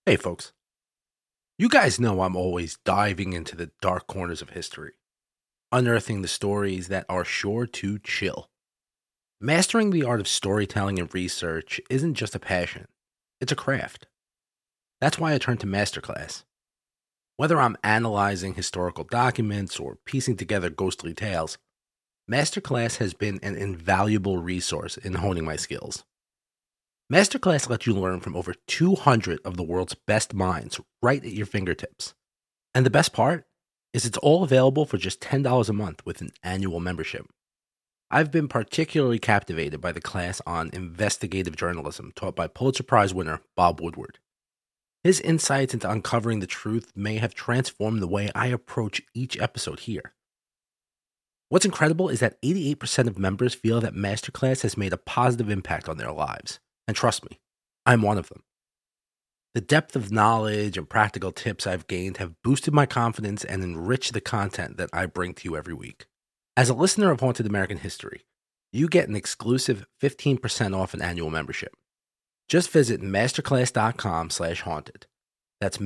Hey, folks. You guys know I'm always diving into the dark corners of history, unearthing the stories that are sure to chill. Mastering the art of storytelling and research isn't just a passion, it's a craft. That's why I turn to Masterclass. Whether I'm analyzing historical documents or piecing together ghostly tales, Masterclass has been an invaluable resource in honing my skills. Masterclass lets you learn from over 200 of the world's best minds right at your fingertips. And the best part is it's all available for just $10 a month with an annual membership. I've been particularly captivated by the class on investigative journalism taught by Pulitzer Prize winner Bob Woodward. His insights into uncovering the truth may have transformed the way I approach each episode here. What's incredible is that 88% of members feel that Masterclass has made a positive impact on their lives. And trust me, I'm one of them. The depth of knowledge and practical tips I've gained have boosted my confidence and enriched the content that I bring to you every week. As a listener of Haunted American History, you get an exclusive 15% off an annual membership. Just visit masterclass.com/haunted. That's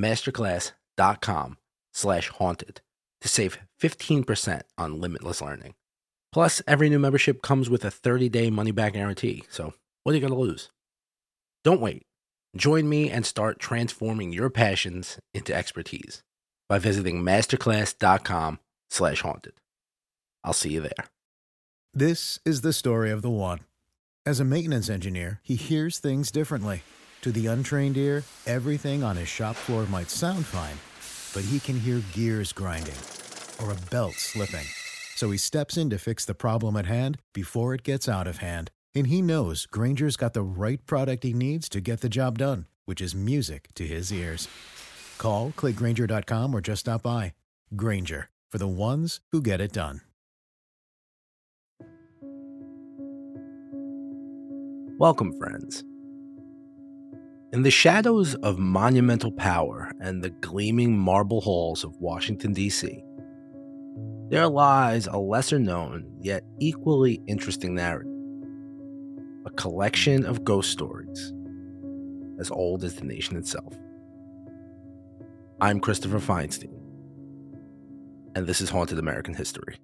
masterclass.com/haunted to save 15% on limitless learning. Plus, every new membership comes with a 30-day money-back guarantee, so what are you going to lose? Don't wait. Join me and start transforming your passions into expertise by visiting masterclass.com/haunted. I'll see you there. This is the story of the one. As a maintenance engineer, he hears things differently. To the untrained ear, everything on his shop floor might sound fine, but he can hear gears grinding or a belt slipping. So he steps in to fix the problem at hand before it gets out of hand. And he knows Grainger's got the right product he needs to get the job done, which is music to his ears. Call, click Grainger.com, or just stop by. Grainger, for the ones who get it done. Welcome, friends. In the shadows of monumental power and the gleaming marble halls of Washington, D.C., there lies a lesser-known yet equally interesting narrative. A collection of ghost stories as old as the nation itself. I'm Christopher Feinstein, and this is Haunted American History.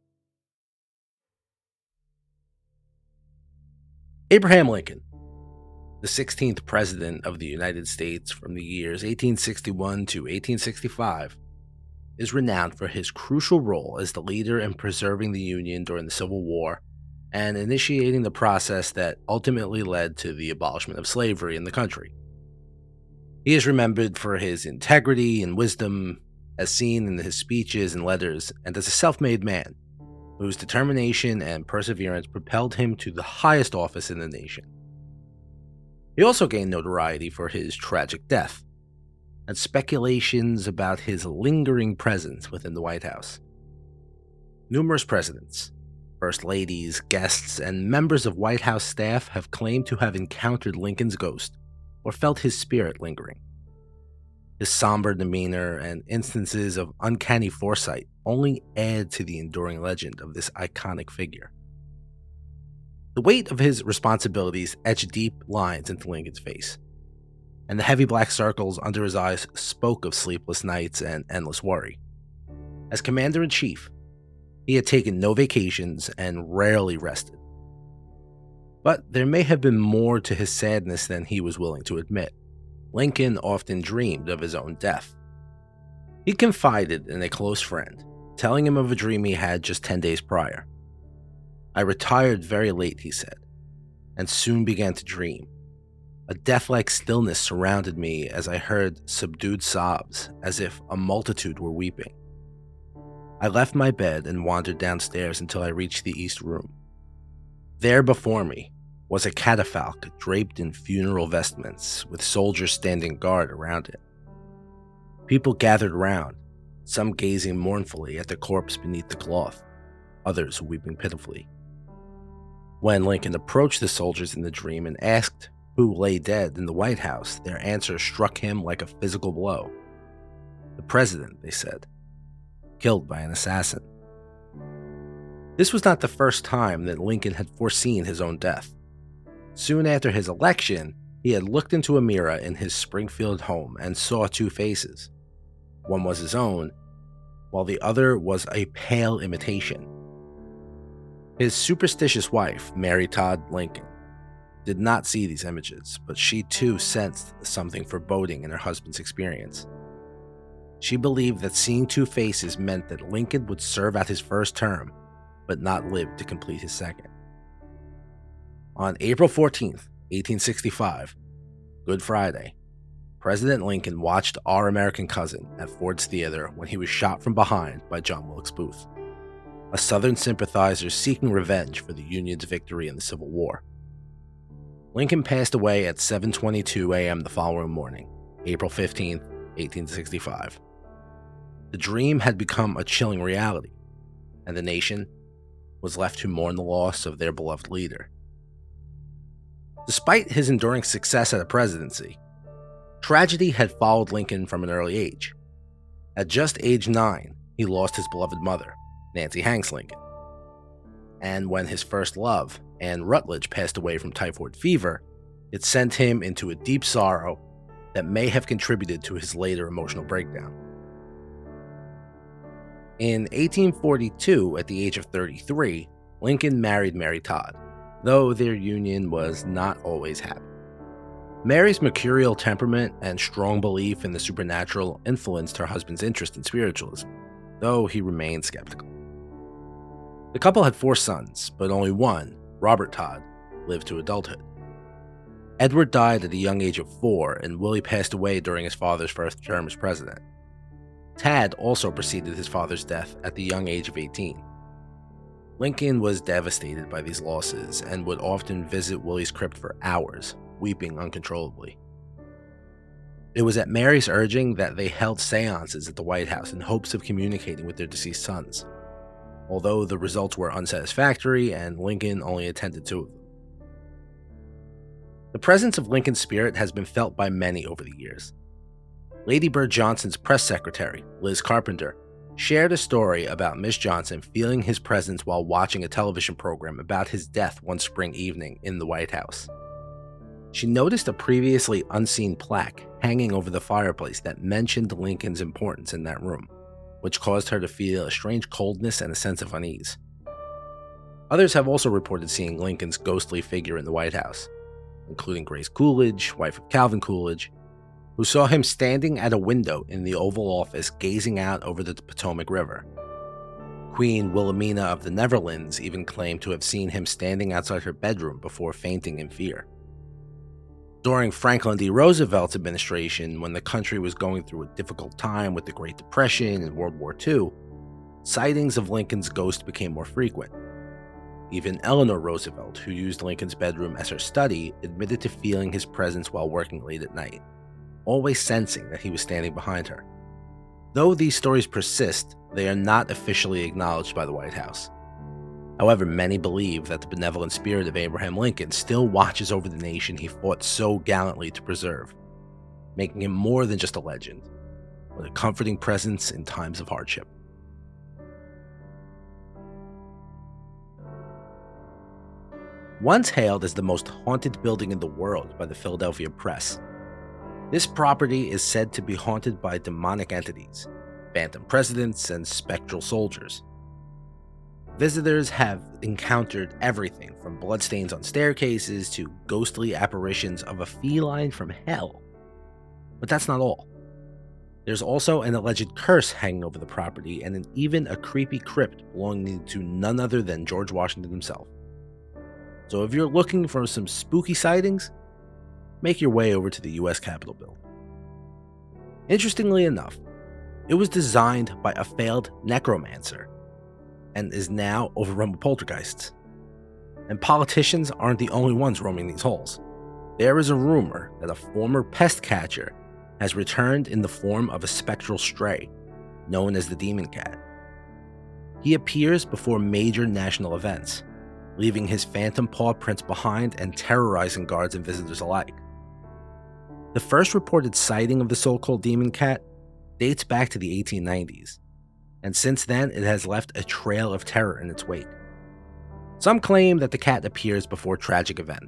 Abraham Lincoln, the 16th President of the United States from the years 1861 to 1865, is renowned for his crucial role as the leader in preserving the Union during the Civil War and initiating the process that ultimately led to the abolishment of slavery in the country. He is remembered for his integrity and wisdom, as seen in his speeches and letters, and as a self-made man, whose determination and perseverance propelled him to the highest office in the nation. He also gained notoriety for his tragic death, and speculations about his lingering presence within the White House. Numerous presidents, First ladies, guests, and members of White House staff have claimed to have encountered Lincoln's ghost or felt his spirit lingering. His somber demeanor and instances of uncanny foresight only add to the enduring legend of this iconic figure. The weight of his responsibilities etched deep lines into Lincoln's face, and the heavy black circles under his eyes spoke of sleepless nights and endless worry. As Commander-in-Chief, he had taken no vacations and rarely rested. But there may have been more to his sadness than he was willing to admit. Lincoln often dreamed of his own death. He confided in a close friend, telling him of a dream he had just 10 days prior. "I retired very late," he said, "and soon began to dream. A death-like stillness surrounded me as I heard subdued sobs, as if a multitude were weeping. I left my bed and wandered downstairs until I reached the east room. There before me was a catafalque draped in funeral vestments, with soldiers standing guard around it. People gathered round, some gazing mournfully at the corpse beneath the cloth, others weeping pitifully. When Lincoln approached the soldiers in the dream and asked who lay dead in the White House, their answer struck him like a physical blow. "The president," they said, "killed by an assassin." This was not the first time that Lincoln had foreseen his own death. Soon after his election, He had looked into a mirror in his Springfield home and saw two faces. One was his own, while the other was a pale imitation. His superstitious wife, Mary Todd Lincoln, did not see these images, but she too sensed something foreboding in her husband's experience. She believed that seeing two faces meant that Lincoln would serve out his first term, but not live to complete his second. On April 14th, 1865, Good Friday, President Lincoln watched Our American Cousin at Ford's Theater when he was shot from behind by John Wilkes Booth, a Southern sympathizer seeking revenge for the Union's victory in the Civil War. Lincoln passed away at 7:22 a.m. the following morning, April 15th, 1865. The dream had become a chilling reality, and the nation was left to mourn the loss of their beloved leader. Despite his enduring success at the presidency, tragedy had followed Lincoln from an early age. At just age 9, he lost his beloved mother, Nancy Hanks Lincoln. And when his first love, Anne Rutledge, passed away from typhoid fever, it sent him into a deep sorrow that may have contributed to his later emotional breakdown. In 1842, at the age of 33, Lincoln married Mary Todd, though their union was not always happy. Mary's mercurial temperament and strong belief in the supernatural influenced her husband's interest in spiritualism, though he remained skeptical. The couple had 4 sons, but only one, Robert Todd, lived to adulthood. Edward died at the young age of 4, and Willie passed away during his father's first term as president. Tad also preceded his father's death at the young age of 18. Lincoln was devastated by these losses and would often visit Willie's crypt for hours, weeping uncontrollably. It was at Mary's urging that they held seances at the White House in hopes of communicating with their deceased sons, although the results were unsatisfactory and Lincoln only attended 2 of them. The presence of Lincoln's spirit has been felt by many over the years. Lady Bird Johnson's press secretary, Liz Carpenter, shared a story about Miss Johnson feeling his presence while watching a television program about his death one spring evening in the White House. She noticed a previously unseen plaque hanging over the fireplace that mentioned Lincoln's importance in that room, which caused her to feel a strange coldness and a sense of unease. Others have also reported seeing Lincoln's ghostly figure in the White House, including Grace Coolidge, wife of Calvin Coolidge, who saw him standing at a window in the Oval Office gazing out over the Potomac River. Queen Wilhelmina of the Netherlands even claimed to have seen him standing outside her bedroom before fainting in fear. During Franklin D. Roosevelt's administration, when the country was going through a difficult time with the Great Depression and World War II, sightings of Lincoln's ghost became more frequent. Even Eleanor Roosevelt, who used Lincoln's bedroom as her study, admitted to feeling his presence while working late at night, always sensing that he was standing behind her. Though these stories persist, they are not officially acknowledged by the White House. However, many believe that the benevolent spirit of Abraham Lincoln still watches over the nation he fought so gallantly to preserve, making him more than just a legend, but a comforting presence in times of hardship. Once hailed as the most haunted building in the world by the Philadelphia Press, this property is said to be haunted by demonic entities, phantom presidents, and spectral soldiers. Visitors have encountered everything from bloodstains on staircases to ghostly apparitions of a feline from hell. But that's not all. There's also an alleged curse hanging over the property and even a creepy crypt belonging to none other than George Washington himself. So if you're looking for some spooky sightings, make your way over to the U.S. Capitol building. Interestingly enough, it was designed by a failed necromancer and is now overrun with poltergeists. And politicians aren't the only ones roaming these halls. There is a rumor that a former pest catcher has returned in the form of a spectral stray, known as the Demon Cat. He appears before major national events, leaving his phantom paw prints behind and terrorizing guards and visitors alike. The first reported sighting of the so-called Demon Cat dates back to the 1890s, and since then it has left a trail of terror in its wake. Some claim that the cat appears before tragic events,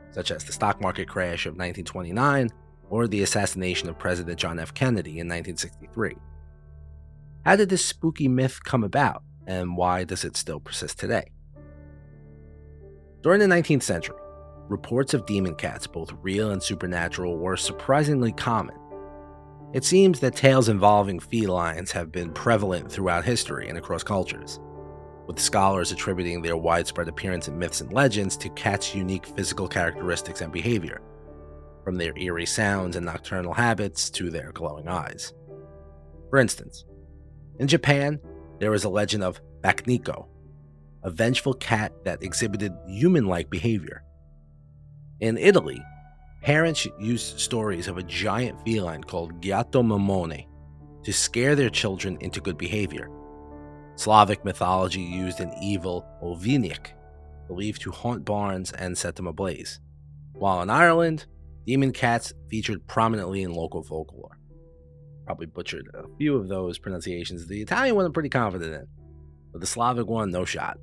such as the stock market crash of 1929 or the assassination of President John F. Kennedy in 1963. How did this spooky myth come about, and why does it still persist today? During the 19th century, reports of demon cats, both real and supernatural, were surprisingly common. It seems that tales involving felines have been prevalent throughout history and across cultures, with scholars attributing their widespread appearance in myths and legends to cats' unique physical characteristics and behavior, from their eerie sounds and nocturnal habits to their glowing eyes. For instance, in Japan, there is a legend of Bakniko, a vengeful cat that exhibited human-like behavior. In Italy, parents used stories of a giant feline called Gatto Mamone to scare their children into good behavior. Slavic mythology used an evil Olvinik, believed to haunt barns and set them ablaze, while in Ireland, demon cats featured prominently in local folklore. Probably butchered a few of those pronunciations. The Italian one I'm pretty confident in, but the Slavic one, no shot.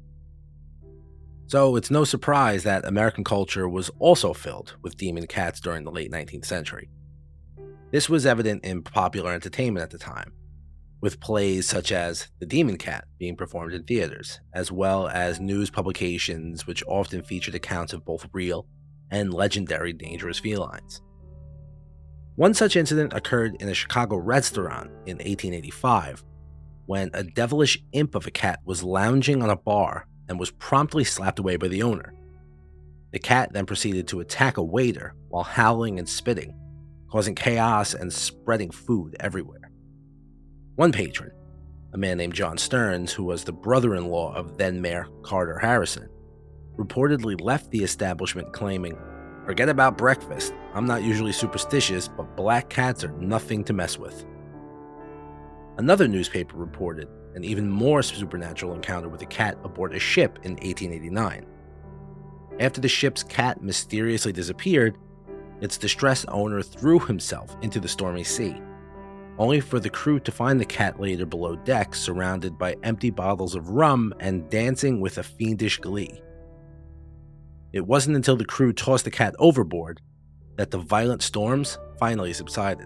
So it's no surprise that American culture was also filled with demon cats during the late 19th century. This was evident in popular entertainment at the time, with plays such as The Demon Cat being performed in theaters, as well as news publications which often featured accounts of both real and legendary dangerous felines. One such incident occurred in a Chicago restaurant in 1885, when a devilish imp of a cat was lounging on a bar and was promptly slapped away by the owner. The cat then proceeded to attack a waiter while howling and spitting, causing chaos and spreading food everywhere. One patron, a man named John Stearns, who was the brother-in-law of then-Mayor Carter Harrison, reportedly left the establishment claiming, "Forget about breakfast. I'm not usually superstitious, but black cats are nothing to mess with." Another newspaper reported an even more supernatural encounter with a cat aboard a ship in 1889. After the ship's cat mysteriously disappeared, its distressed owner threw himself into the stormy sea, only for the crew to find the cat later below deck, surrounded by empty bottles of rum and dancing with a fiendish glee. It wasn't until the crew tossed the cat overboard that the violent storms finally subsided.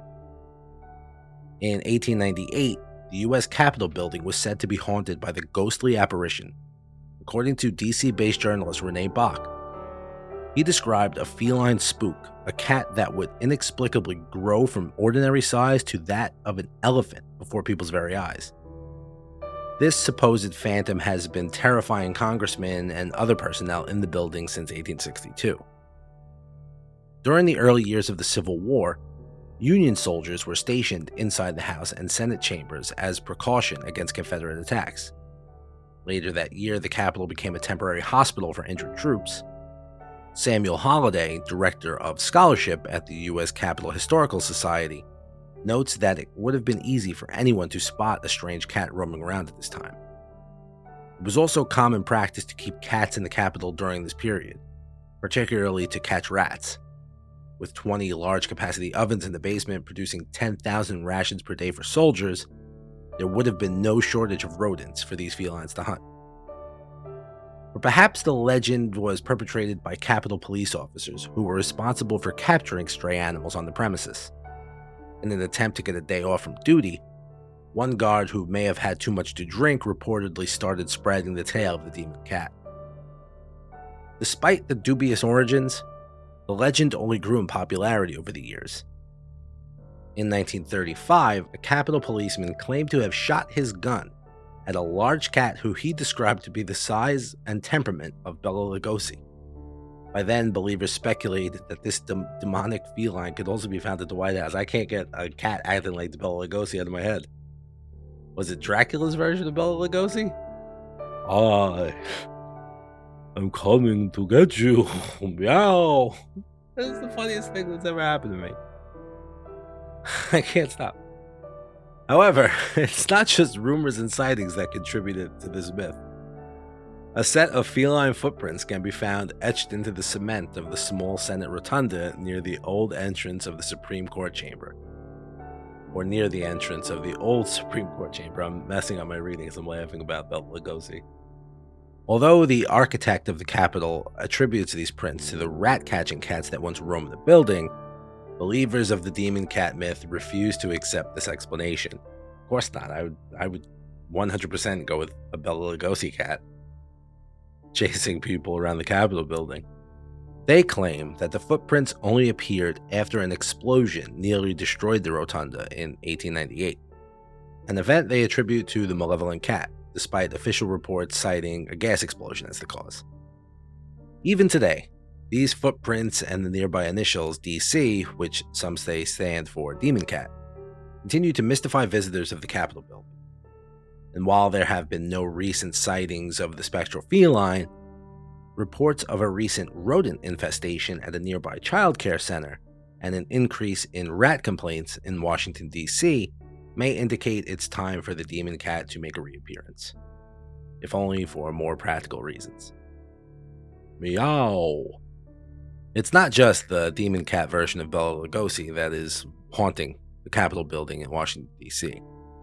In 1898, the U.S. Capitol building was said to be haunted by the ghostly apparition, according to DC-based journalist Renee Bach. He described a feline spook, a cat that would inexplicably grow from ordinary size to that of an elephant before people's very eyes. This supposed phantom has been terrifying congressmen and other personnel in the building since 1862. During the early years of the Civil War, Union soldiers were stationed inside the House and Senate chambers as precaution against Confederate attacks. Later that year, the Capitol became a temporary hospital for injured troops. Samuel Holliday, director of scholarship at the U.S. Capitol Historical Society, notes that it would have been easy for anyone to spot a strange cat roaming around at this time. It was also common practice to keep cats in the Capitol during this period, particularly to catch rats. With 20 large-capacity ovens in the basement producing 10,000 rations per day for soldiers, there would have been no shortage of rodents for these felines to hunt. Or perhaps the legend was perpetrated by Capitol police officers who were responsible for capturing stray animals on the premises. In an attempt to get a day off from duty, one guard who may have had too much to drink reportedly started spreading the tale of the demon cat. Despite the dubious origins, the legend only grew in popularity over the years. In 1935, a Capitol policeman claimed to have shot his gun at a large cat who he described to be the size and temperament of Bela Lugosi. By then, believers speculated that this demonic feline could also be found at the White House. I can't get a cat acting like Bela Lugosi out of my head. Was it Dracula's version of Bela Lugosi? I'm coming to get you. Meow. That's the funniest thing that's ever happened to me. I can't stop. However, it's not just rumors and sightings that contributed to this myth. A set of feline footprints can be found etched into the cement of the small Senate rotunda near the old entrance of the Supreme Court chamber. Or near the entrance of the old Supreme Court chamber. I'm messing up my readings. I'm laughing about Bela Lugosi. Although the architect of the Capitol attributes these prints to the rat-catching cats that once roamed the building, believers of the demon cat myth refuse to accept this explanation. Of course not. I would 100% go with a Bela Lugosi cat chasing people around the Capitol building. They claim that the footprints only appeared after an explosion nearly destroyed the rotunda in 1898, an event they attribute to the malevolent cat, despite official reports citing a gas explosion as the cause. Even today, these footprints and the nearby initials DC, which some say stand for Demon Cat, continue to mystify visitors of the Capitol building. And while there have been no recent sightings of the spectral feline, reports of a recent rodent infestation at a nearby child care center and an increase in rat complaints in Washington, D.C. may indicate it's time for the demon cat to make a reappearance, if only for more practical reasons. Meow. It's not just the demon cat version of Bela Lugosi that is haunting the Capitol building in Washington, D.C.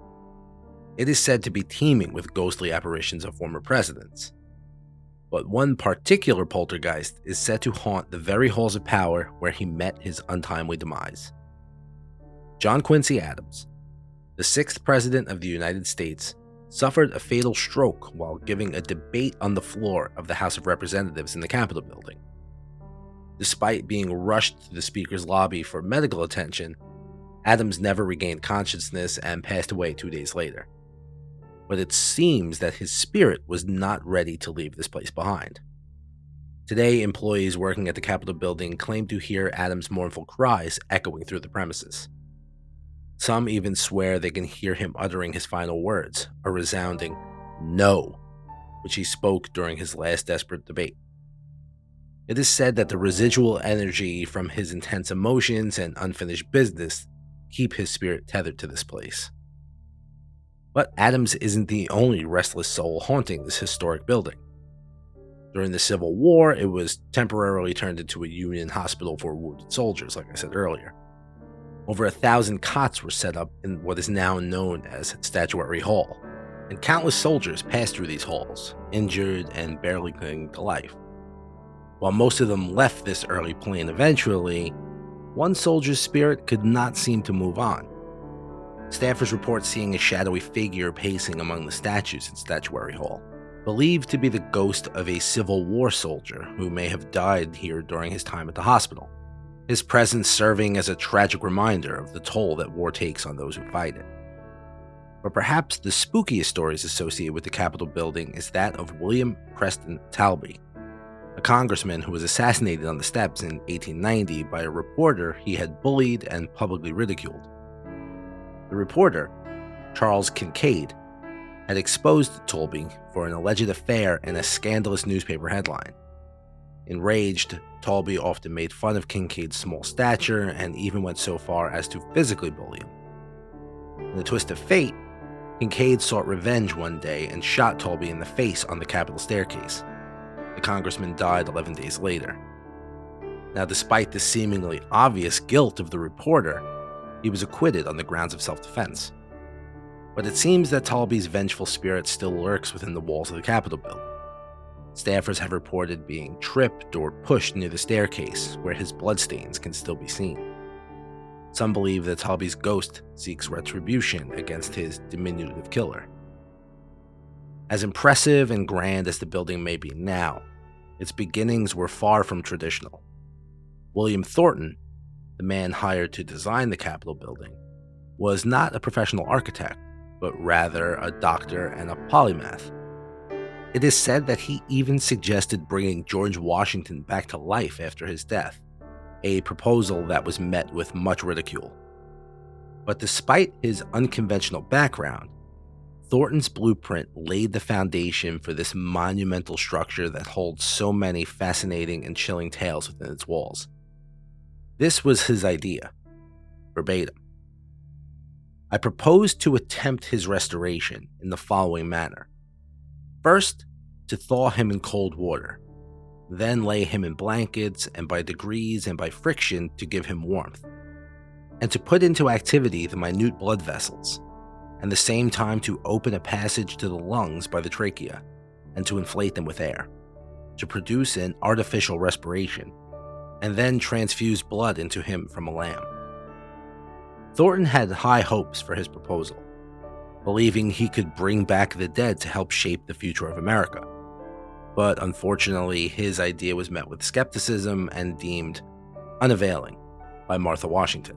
It is said to be teeming with ghostly apparitions of former presidents. But one particular poltergeist is said to haunt the very halls of power where he met his untimely demise. John Quincy Adams, the 6th President of the United States, suffered a fatal stroke while giving a debate on the floor of the House of Representatives in the Capitol building. Despite being rushed to the Speaker's lobby for medical attention, Adams never regained consciousness and passed away 2 days later. But it seems that his spirit was not ready to leave this place behind. Today, employees working at the Capitol building claim to hear Adams' mournful cries echoing through the premises. Some even swear they can hear him uttering his final words, a resounding "no," which he spoke during his last desperate debate. It is said that the residual energy from his intense emotions and unfinished business keep his spirit tethered to this place. But Adams isn't the only restless soul haunting this historic building. During the Civil War, it was temporarily turned into a Union hospital for wounded soldiers, like I said earlier. Over 1,000 cots were set up in what is now known as Statuary Hall, and countless soldiers passed through these halls, injured and barely clinging to life. While most of them left this early plane eventually, one soldier's spirit could not seem to move on. Staffers report seeing a shadowy figure pacing among the statues in Statuary Hall, believed to be the ghost of a Civil War soldier who may have died here during his time at the hospital, his presence serving as a tragic reminder of the toll that war takes on those who fight it. But perhaps the spookiest stories associated with the Capitol building is that of William Preston Talby, a congressman who was assassinated on the steps in 1890 by a reporter he had bullied and publicly ridiculed. The reporter, Charles Kincaid, had exposed Talby for an alleged affair in a scandalous newspaper headline. Enraged, Talby often made fun of Kincaid's small stature and even went so far as to physically bully him. In a twist of fate, Kincaid sought revenge one day and shot Talby in the face on the Capitol staircase. The congressman died 11 days later. Now, despite the seemingly obvious guilt of the reporter, he was acquitted on the grounds of self-defense. But it seems that Talby's vengeful spirit still lurks within the walls of the Capitol building. Staffers have reported being tripped or pushed near the staircase, where his bloodstains can still be seen. Some believe that Talby's ghost seeks retribution against his diminutive killer. As impressive and grand as the building may be now, its beginnings were far from traditional. William Thornton, the man hired to design the Capitol building, was not a professional architect, but rather a doctor and a polymath. It is said that he even suggested bringing George Washington back to life after his death, a proposal that was met with much ridicule. But despite his unconventional background, Thornton's blueprint laid the foundation for this monumental structure that holds so many fascinating and chilling tales within its walls. This was his idea, verbatim. I proposed to attempt his restoration in the following manner. First, to thaw him in cold water, then lay him in blankets, and by degrees and by friction to give him warmth, and to put into activity the minute blood vessels, and the same time to open a passage to the lungs by the trachea. and to inflate them with air, to produce an artificial respiration, and then transfuse blood into him from a lamb. Thornton had high hopes for his proposal, believing he could bring back the dead to help shape the future of America. But unfortunately, his idea was met with skepticism and deemed unavailing by Martha Washington.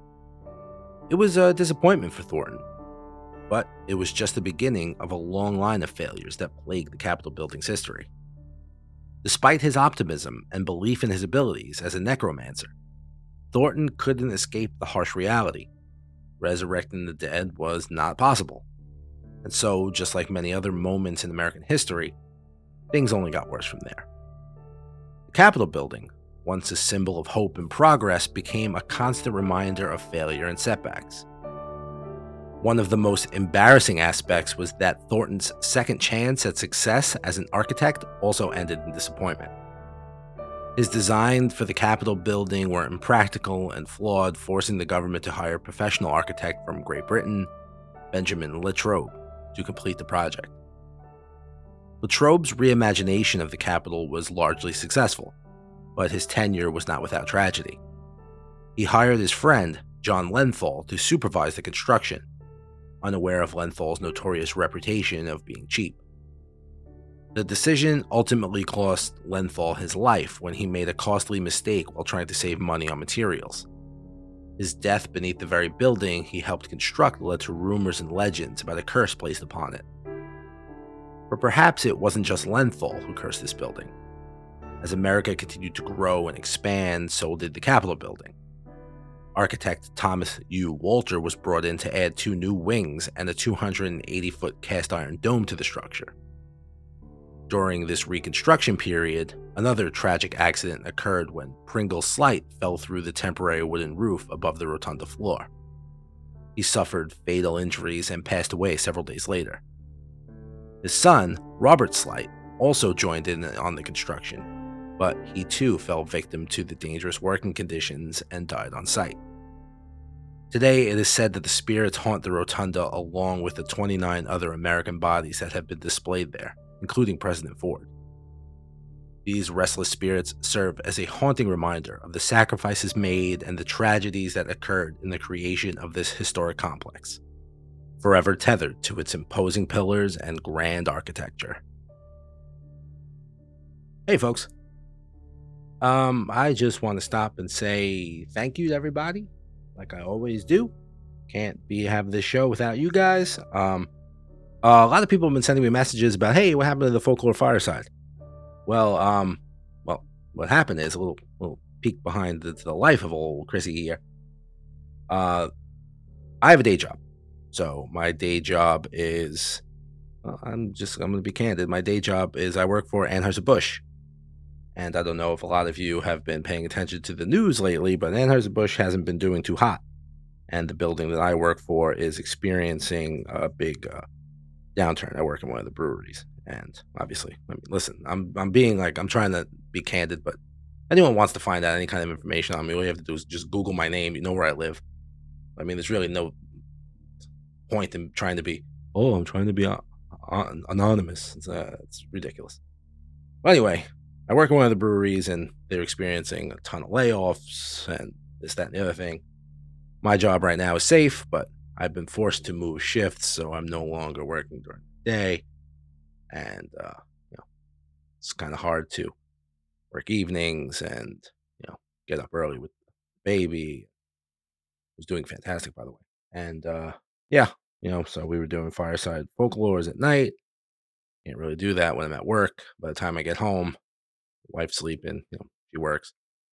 It was a disappointment for Thornton, but it was just the beginning of a long line of failures that plagued the Capitol building's history. Despite his optimism and belief in his abilities as a necromancer, Thornton couldn't escape the harsh reality. Resurrecting the dead was not possible. And so, just like many other moments in American history, things only got worse from there. The Capitol building, once a symbol of hope and progress, became a constant reminder of failure and setbacks. One of the most embarrassing aspects was that Thornton's second chance at success as an architect also ended in disappointment. His designs for the Capitol building were impractical and flawed, forcing the government to hire a professional architect from Great Britain, Benjamin Latrobe, to complete the project. Latrobe's reimagination of the Capitol was largely successful, but his tenure was not without tragedy. He hired his friend, John Lenthal, to supervise the construction, unaware of Lenthal's notorious reputation of being cheap. The decision ultimately cost Lenthal his life when he made a costly mistake while trying to save money on materials. His death beneath the very building he helped construct led to rumors and legends about a curse placed upon it. But perhaps it wasn't just Lenthal who cursed this building. As America continued to grow and expand, so did the Capitol building. Architect Thomas U. Walter was brought in to add 2 new wings and a 280-foot cast-iron dome to the structure. During this reconstruction period, another tragic accident occurred when Pringle Slight fell through the temporary wooden roof above the rotunda floor. He suffered fatal injuries and passed away several days later. His son, Robert Slight, also joined in on the construction, but he too fell victim to the dangerous working conditions and died on site. Today, it is said that the spirits haunt the rotunda along with the 29 other American bodies that have been displayed there, including President Ford. These restless spirits serve as a haunting reminder of the sacrifices made and the tragedies that occurred in the creation of this historic complex, forever tethered to its imposing pillars and grand architecture. Hey folks, I just want to stop and say thank you to everybody, like I always do. Can't have this show without you guys. A lot of people have been sending me messages about, hey, what happened to the Folklore Fireside? Well, what happened is a little peek behind the life of old Chrissy here. I have a day job. So my day job is, I'm going to be candid. My day job is I work for Anheuser-Busch. And I don't know if a lot of you have been paying attention to the news lately, but Anheuser-Busch hasn't been doing too hot. And the building that I work for is experiencing a big downturn. I work in one of the breweries. And obviously, I mean, listen, I'm trying to be candid, but anyone wants to find out any kind of information on me, all you have to do is just Google my name. You know where I live. I mean, there's really no point in trying to be, I'm trying to be anonymous. It's ridiculous. But anyway, I work in one of the breweries, and they're experiencing a ton of layoffs and this, that, and the other thing. My job right now is safe, but I've been forced to move shifts, so I'm no longer working during the day. And, it's kind of hard to work evenings and, get up early with the baby, who's doing fantastic, by the way. And, so we were doing fireside folklores at night. Can't really do that when I'm at work. By the time I get home, wife's sleeping, she works.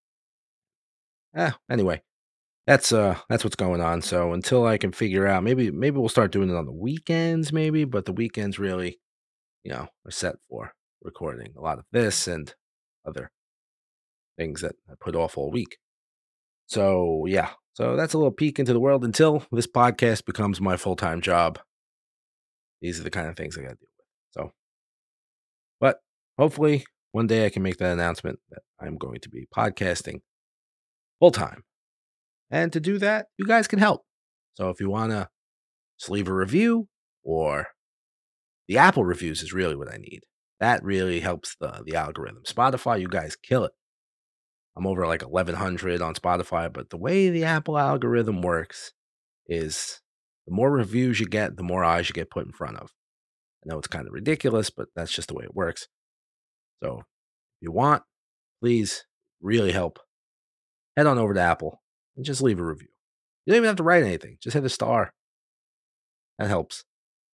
Anyway, that's what's going on. So until I can figure out, maybe we'll start doing it on the weekends, but the weekends really, are set for recording a lot of this and other things that I put off all week. So so that's a little peek into the world until this podcast becomes my full-time job. These are the kind of things I got to deal with. So, but hopefully one day I can make that announcement that I'm going to be podcasting full-time. And to do that, you guys can help. So if you want to just leave a review, or the Apple reviews is really what I need. That really helps the algorithm. Spotify, you guys kill it. I'm over like 1,100 on Spotify, but the way the Apple algorithm works is the more reviews you get, the more eyes you get put in front of. I know it's kind of ridiculous, but that's just the way it works. So if you want, please really help. Head on over to Apple and just leave a review. You don't even have to write anything. Just hit a star. That helps.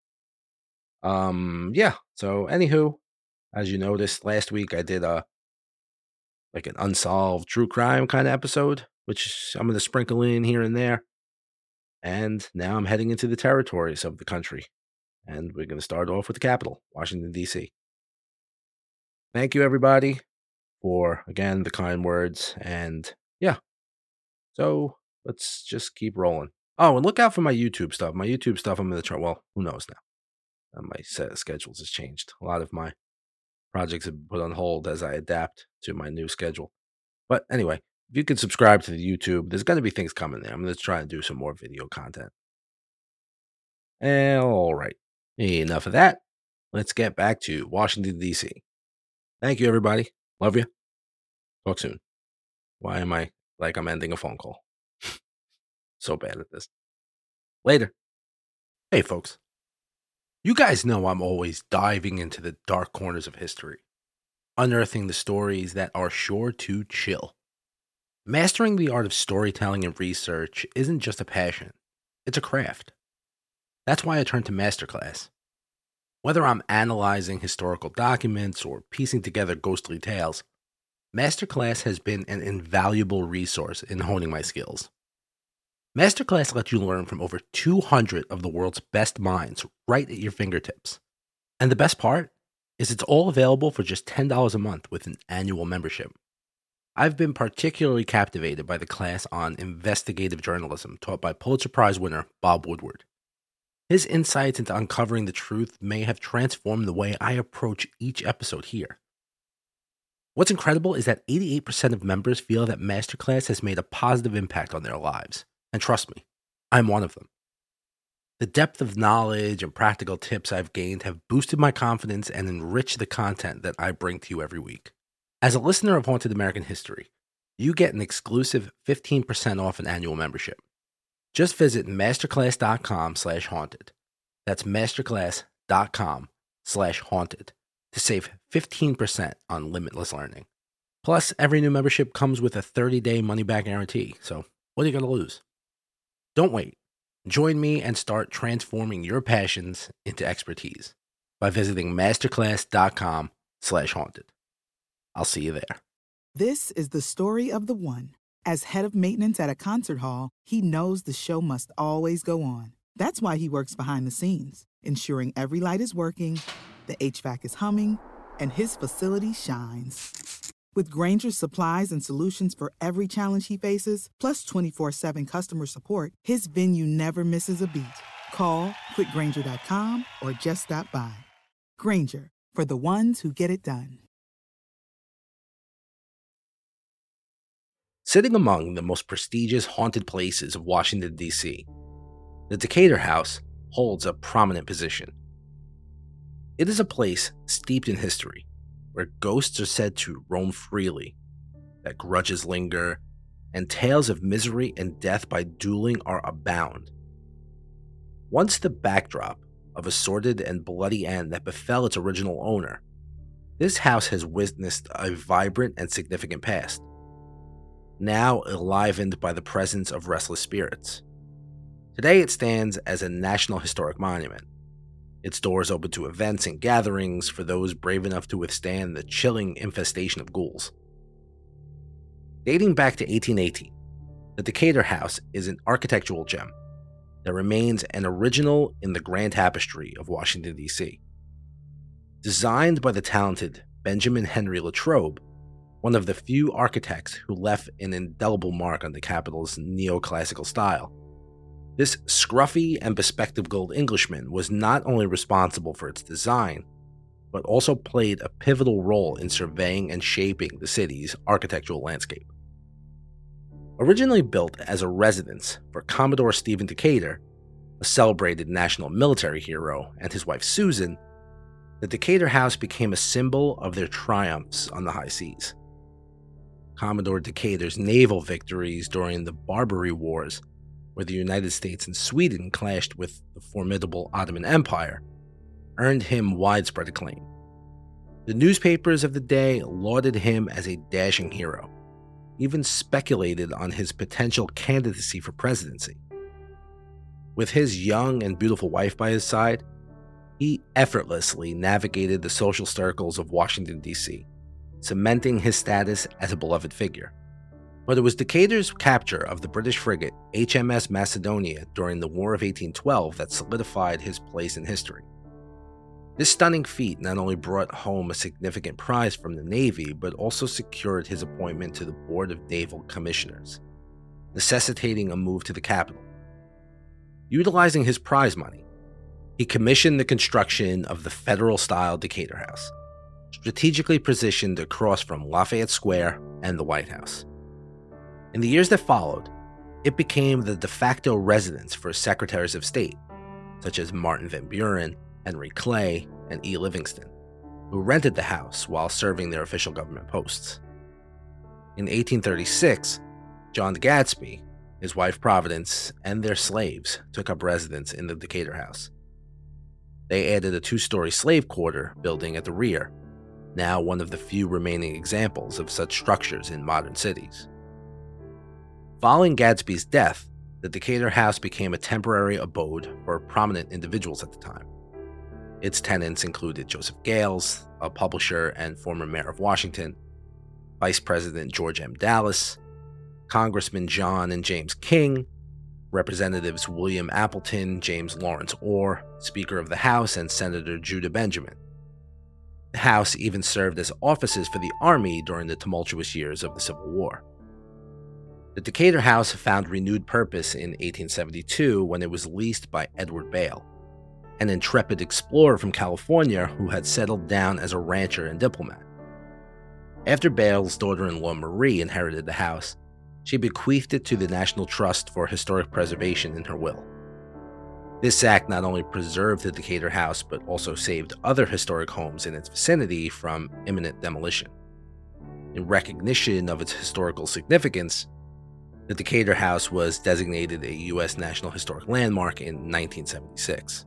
Yeah. So anywho, as you noticed, last week I did an unsolved true crime kind of episode, which I'm gonna sprinkle in here and there. And now I'm heading into the territories of the country. And we're gonna start off with the capital, Washington, D.C. Thank you everybody for again the kind words. And yeah. So let's just keep rolling. Oh, and look out for my YouTube stuff. My YouTube stuff, I'm going to try. Well, who knows now? My set of schedules has changed. A lot of my projects have been put on hold as I adapt to my new schedule. But anyway, if you could subscribe to the YouTube, there's going to be things coming there. I'm going to try and do some more video content. All right. Enough of that. Let's get back to Washington, D.C. Thank you, everybody. Love you. Talk soon. Why am I like I'm ending a phone call? So bad at this. Later. Hey, folks. You guys know I'm always diving into the dark corners of history, unearthing the stories that are sure to chill. Mastering the art of storytelling and research isn't just a passion, it's a craft. That's why I turn to Masterclass. Whether I'm analyzing historical documents or piecing together ghostly tales, Masterclass has been an invaluable resource in honing my skills. Masterclass lets you learn from over 200 of the world's best minds right at your fingertips. And the best part is it's all available for just $10 a month with an annual membership. I've been particularly captivated by the class on investigative journalism taught by Pulitzer Prize winner Bob Woodward. His insights into uncovering the truth may have transformed the way I approach each episode here. What's incredible is that 88% of members feel that Masterclass has made a positive impact on their lives. And trust me, I'm one of them. The depth of knowledge and practical tips I've gained have boosted my confidence and enriched the content that I bring to you every week. As a listener of Haunted American History, you get an exclusive 15% off an annual membership. Just visit masterclass.com/haunted. That's masterclass.com/haunted to save 15% on limitless learning. Plus, every new membership comes with a 30-day money-back guarantee, so what are you going to lose? Don't wait. Join me and start transforming your passions into expertise by visiting masterclass.com/haunted. I'll see you there. This is the story of the one. As head of maintenance at a concert hall, he knows the show must always go on. That's why he works behind the scenes, ensuring every light is working, the HVAC is humming, and his facility shines. With Grainger's supplies and solutions for every challenge he faces, plus 24/7 customer support, his venue never misses a beat. Call quickgrainger.com or just stop by. Grainger, for the ones who get it done. Sitting among the most prestigious haunted places of Washington, D.C., the Decatur House holds a prominent position. It is a place steeped in history, where ghosts are said to roam freely, that grudges linger, and tales of misery and death by dueling are abound. Once the backdrop of a sordid and bloody end that befell its original owner, this house has witnessed a vibrant and significant past, now enlivened by the presence of restless spirits. Today it stands as a National Historic Monument. Its doors open to events and gatherings for those brave enough to withstand the chilling infestation of ghouls. Dating back to 1818, the Decatur House is an architectural gem that remains an original in the grand tapestry of Washington, D.C. Designed by the talented Benjamin Henry Latrobe, one of the few architects who left an indelible mark on the capital's neoclassical style, this scruffy and bespectacled Englishman was not only responsible for its design, but also played a pivotal role in surveying and shaping the city's architectural landscape. Originally built as a residence for Commodore Stephen Decatur, a celebrated national military hero, and his wife Susan, The Decatur House became a symbol of their triumphs on the high seas. Commodore Decatur's naval victories during the Barbary Wars, where the United States and Sweden clashed with the formidable Ottoman Empire, earned him widespread acclaim. The newspapers of the day lauded him as a dashing hero, even speculated on his potential candidacy for presidency. With his young and beautiful wife by his side, he effortlessly navigated the social circles of Washington, D.C., cementing his status as a beloved figure. But it was Decatur's capture of the British frigate HMS Macedonia during the War of 1812 that solidified his place in history. This stunning feat not only brought home a significant prize from the Navy, but also secured his appointment to the Board of Naval Commissioners, necessitating a move to the capital. Utilizing his prize money, he commissioned the construction of the Federal-style Decatur House, strategically positioned across from Lafayette Square and the White House. In the years that followed, it became the de facto residence for secretaries of state, such as Martin Van Buren, Henry Clay, and E. Livingston, who rented the house while serving their official government posts. In 1836, John Gadsby, his wife Providence, and their slaves took up residence in the Decatur House. They added a 2-story slave quarter building at the rear, now one of the few remaining examples of such structures in modern cities. Following Gadsby's death, the Decatur House became a temporary abode for prominent individuals at the time. Its tenants included Joseph Gales, a publisher and former mayor of Washington, Vice President George M. Dallas, Congressman John and James King, Representatives William Appleton, James Lawrence Orr, Speaker of the House, and Senator Judah Benjamin. The House even served as offices for the Army during the tumultuous years of the Civil War. The Decatur House found renewed purpose in 1872 when it was leased by Edward Bale, an intrepid explorer from California who had settled down as a rancher and diplomat. After Bale's daughter-in-law Marie inherited the house, she bequeathed it to the National Trust for Historic Preservation in her will. This act not only preserved the Decatur House, but also saved other historic homes in its vicinity from imminent demolition. In recognition of its historical significance, the Decatur House was designated a U.S. National Historic Landmark in 1976.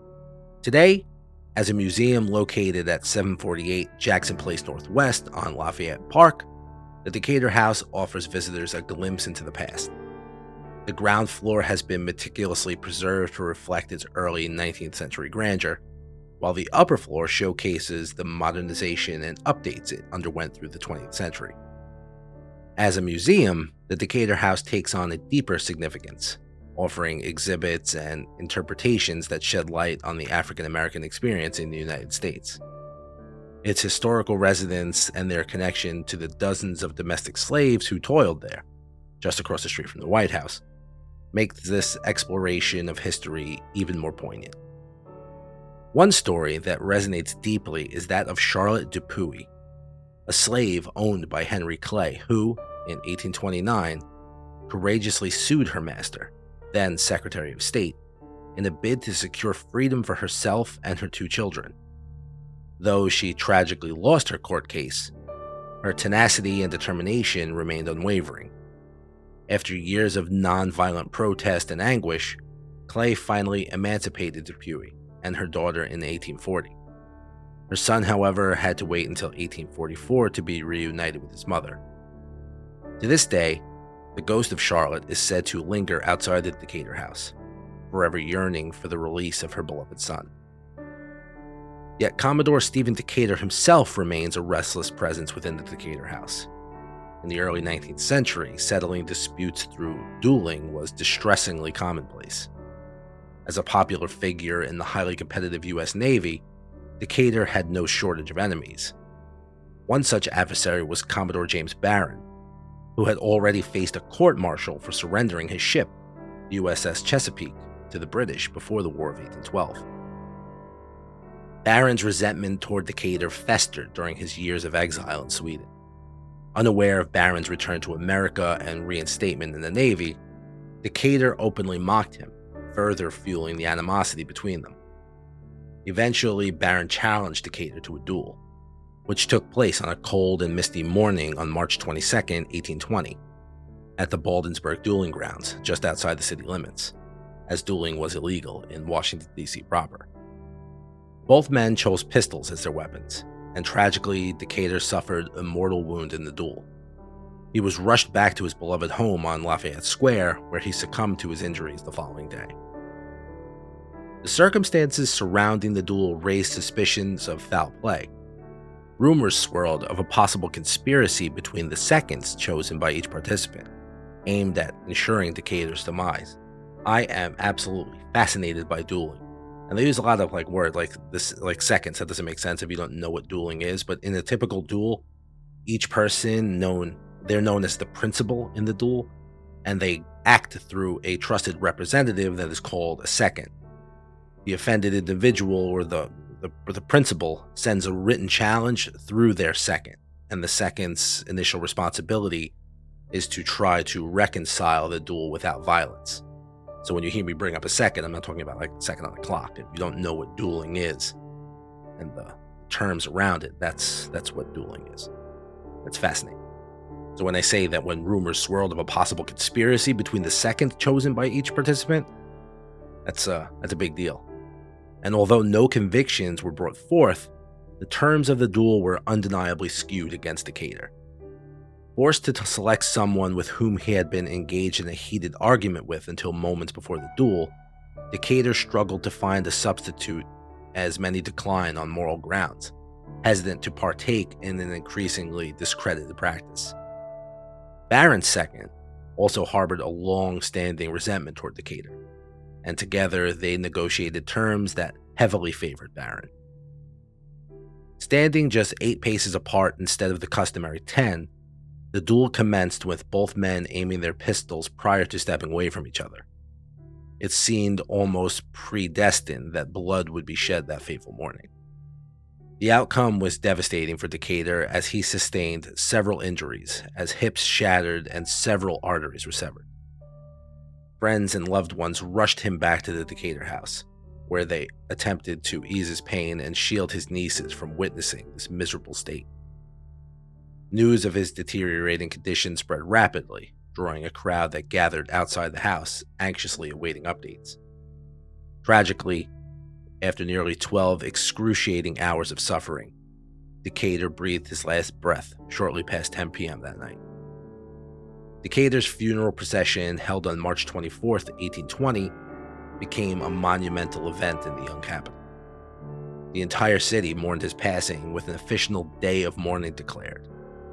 Today, as a museum located at 748 Jackson Place Northwest on Lafayette Park, the Decatur House offers visitors a glimpse into the past. The ground floor has been meticulously preserved to reflect its early 19th century grandeur, while the upper floor showcases the modernization and updates it underwent through the 20th century. As a museum, the Decatur House takes on a deeper significance, offering exhibits and interpretations that shed light on the African American experience in the United States. Its historical residents and their connection to the dozens of domestic slaves who toiled there, just across the street from the White House, makes this exploration of history even more poignant. One story that resonates deeply is that of Charlotte Dupuy, a slave owned by Henry Clay, who, in 1829, courageously sued her master, then Secretary of State, in a bid to secure freedom for herself and her 2 children. Though she tragically lost her court case, her tenacity and determination remained unwavering. After years of non-violent protest and anguish, Clay finally emancipated Dupuy and her daughter in 1840. Her son, however, had to wait until 1844 to be reunited with his mother. To this day, the ghost of Charlotte is said to linger outside the Decatur House, forever yearning for the release of her beloved son. Yet Commodore Stephen Decatur himself remains a restless presence within the Decatur House. In the early 19th century, settling disputes through dueling was distressingly commonplace. As a popular figure in the highly competitive U.S. Navy, Decatur had no shortage of enemies. One such adversary was Commodore James Barron, who had already faced a court-martial for surrendering his ship, the USS Chesapeake, to the British before the War of 1812. Barron's resentment toward Decatur festered during his years of exile in Sweden. Unaware of Barron's return to America and reinstatement in the Navy, Decatur openly mocked him, further fueling the animosity between them. Eventually, Barron challenged Decatur to a duel, which took place on a cold and misty morning on March 22, 1820, at the Baldensburg Dueling Grounds just outside the city limits, as dueling was illegal in Washington, D.C. proper. Both men chose pistols as their weapons, and tragically, Decatur suffered a mortal wound in the duel. He was rushed back to his beloved home on Lafayette Square, where he succumbed to his injuries the following day. The circumstances surrounding the duel raised suspicions of foul play. Rumors swirled of a possible conspiracy between the seconds chosen by each participant, aimed at ensuring Decatur's demise. I am absolutely fascinated by dueling. And they use a lot of words like this, like seconds. That doesn't make sense if you don't know what dueling is. But in a typical duel, each person they're known as the principal in the duel, and they act through a trusted representative that is called a second. The offended individual or the principal sends a written challenge through their second, and the second's initial responsibility is to try to reconcile the duel without violence. So when you hear me bring up a second, I'm not talking about like a second on the clock. If you don't know what dueling is and the terms around it, that's what dueling is. That's fascinating. So when I say that when rumors swirled of a possible conspiracy between the second chosen by each participant, that's a big deal. And although no convictions were brought forth, the terms of the duel were undeniably skewed against Decatur. Forced to select someone with whom he had been engaged in a heated argument with until moments before the duel, Decatur struggled to find a substitute, as many declined on moral grounds, hesitant to partake in an increasingly discredited practice. Barron's second also harbored a long-standing resentment toward Decatur, and together they negotiated terms that heavily favored Barron. Standing just 8 paces apart instead of the customary 10, the duel commenced with both men aiming their pistols prior to stepping away from each other. It seemed almost predestined that blood would be shed that fateful morning. The outcome was devastating for Decatur as he sustained several injuries, as hips shattered and several arteries were severed. Friends and loved ones rushed him back to the Decatur house, where they attempted to ease his pain and shield his nieces from witnessing this miserable state. News of his deteriorating condition spread rapidly, drawing a crowd that gathered outside the house, anxiously awaiting updates. Tragically, after nearly 12 excruciating hours of suffering, Decatur breathed his last breath shortly past 10 p.m. that night. Decatur's funeral procession, held on March 24, 1820, became a monumental event in the young capital. The entire city mourned his passing, with an official day of mourning declared.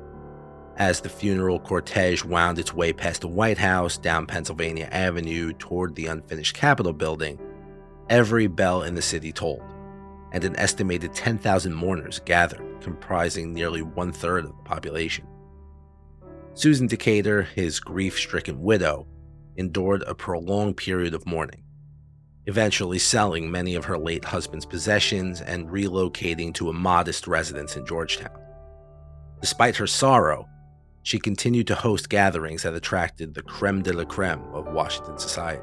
As the funeral cortege wound its way past the White House, down Pennsylvania Avenue toward the unfinished Capitol building, every bell in the city tolled, and an estimated 10,000 mourners gathered, comprising nearly 1/3 of the population. Susan Decatur, his grief-stricken widow, endured a prolonged period of mourning, eventually selling many of her late husband's possessions and relocating to a modest residence in Georgetown. Despite her sorrow, she continued to host gatherings that attracted the creme de la creme of Washington society.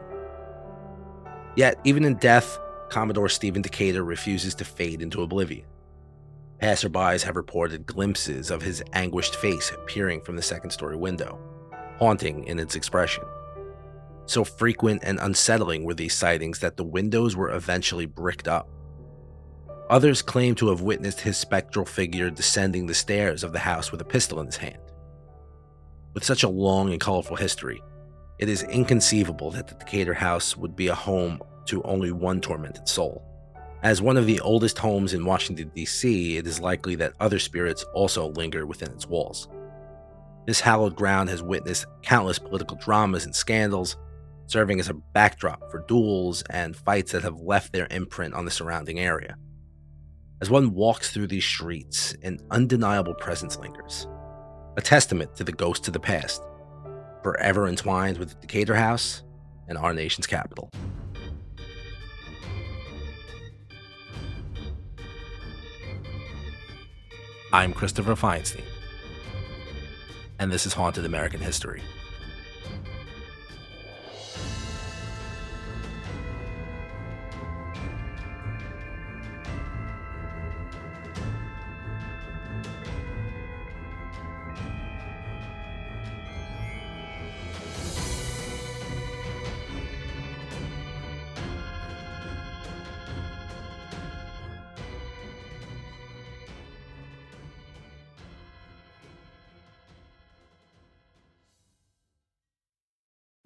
Yet, even in death, Commodore Stephen Decatur refuses to fade into oblivion. Passerbys have reported glimpses of his anguished face peering from the second-story window, haunting in its expression. So frequent and unsettling were these sightings that the windows were eventually bricked up. Others claim to have witnessed his spectral figure descending the stairs of the house with a pistol in his hand. With such a long and colorful history, it is inconceivable that the Decatur house would be a home to only one tormented soul. As one of the oldest homes in Washington, D.C., it is likely that other spirits also linger within its walls. This hallowed ground has witnessed countless political dramas and scandals, serving as a backdrop for duels and fights that have left their imprint on the surrounding area. As one walks through these streets, an undeniable presence lingers, a testament to the ghosts of the past, forever entwined with the Decatur House and our nation's capital. I'm Christopher Feinstein, and this is Haunted American History.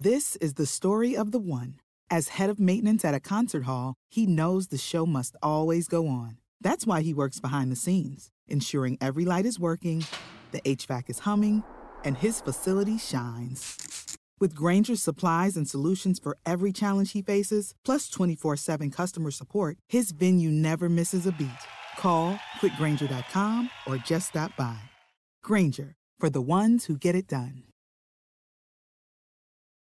This is the story of the one. As head of maintenance at a concert hall, he knows the show must always go on. That's why he works behind the scenes, ensuring every light is working, the HVAC is humming, and his facility shines. With Grainger's supplies and solutions for every challenge he faces, plus 24/7 customer support, his venue never misses a beat. Call quickgrainger.com or just stop by. Grainger, for the ones who get it done.